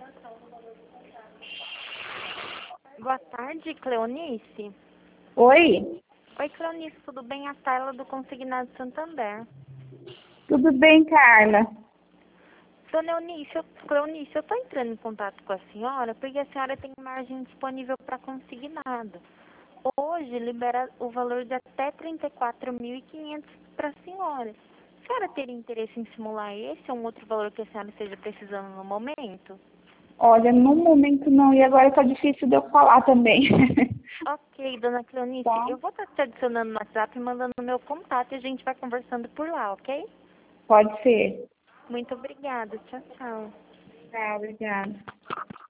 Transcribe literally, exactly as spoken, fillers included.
Boa tarde, Cleonice. Oi, Oi, Cleonice, tudo bem? A Tayla do Consignado Santander. tudo bem, Carla? Dona Eunice, eu, Cleonice, eu estou entrando em contato com a senhora porque a senhora tem margem disponível para consignado. Hoje libera o valor de até trinta e quatro mil e quinhentos para a senhora. A senhora teria interesse em simular esse ou um outro valor que a senhora esteja precisando no momento? Olha, no momento não, e agora tá difícil de eu falar também. Ok, dona Cleonice, Tá? eu vou estar te adicionando no WhatsApp e mandando o meu contato e a gente vai conversando por lá, ok? Pode ser. Muito obrigada. Tchau, tchau. Tá, obrigada.